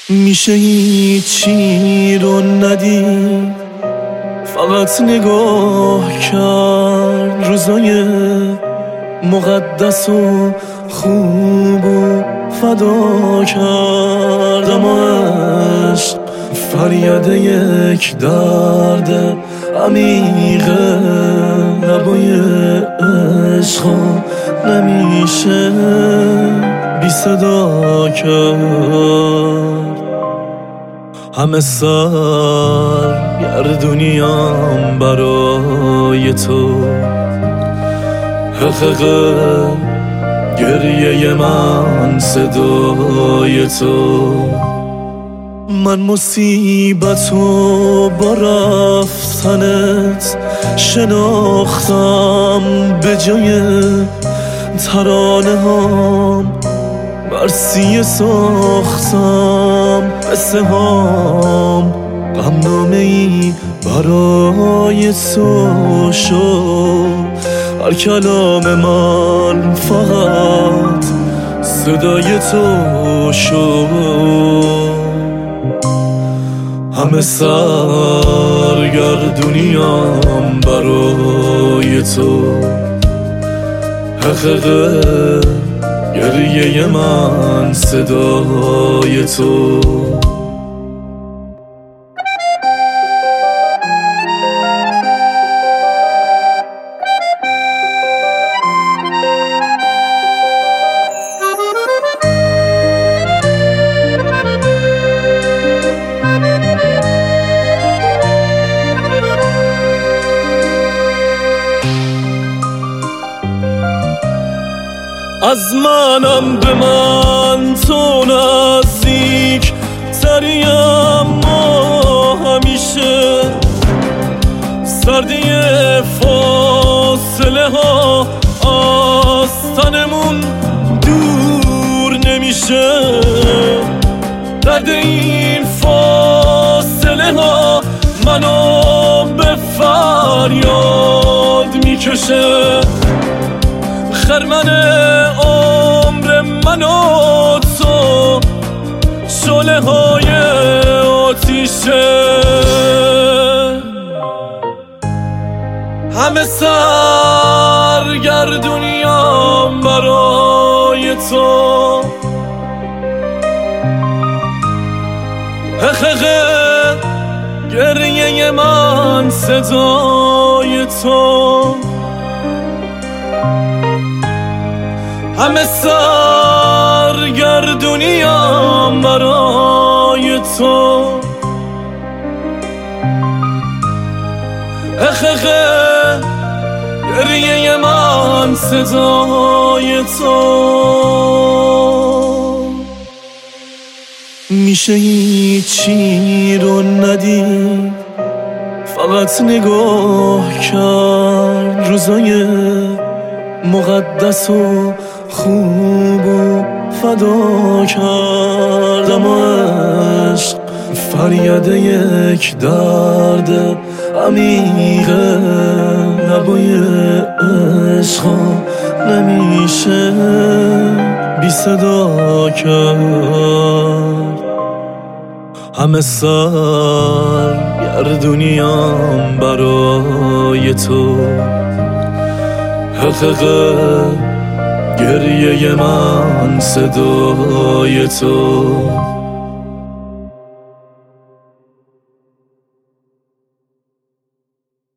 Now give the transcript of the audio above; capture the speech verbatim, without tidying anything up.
میشه هیچی رو ندید، فقط نگاه کرد روزای مقدس و خوب و فدا کرد. اما عشق فریاد یک درد عمیقه، لبای عشقا نمیشه بی صدا کرد. همه سر گردونیم برای تو، حقیقه گریه من صدای تو. من مصیبتو با رفتنت شناختم، به جای ترانه هام مرسی ساختم. قصه هام غمنامه ای برای تو شد، هر کلام من فقط صدای تو شد. همه سرگردونیم برای تو، حقیقه گریه من صدای تو. از منم به من تو نزدیک تری، اما همیشه سردی فاصله ها از تنمون دور نمیشه. درد این فاصله ها منو به فریاد میکشه. خرمن عمر من و تو شعله های آتیشه. همه سرگردونیم برای تو، حقیقه گریه من صدای تو. همه سرگردونیم برای تو، حقیقه گریه من صدای تو. میشه هیچی رو ندید، فقط نگاه کرد روزای مقدس و خوب و فدا کرد. اما عشق فریاد یک درد عمیقه، لبای عشقا نمیشه بی صدا کرد. همه سرگردونیم برای تو، حقیقه گریه من صدای تو.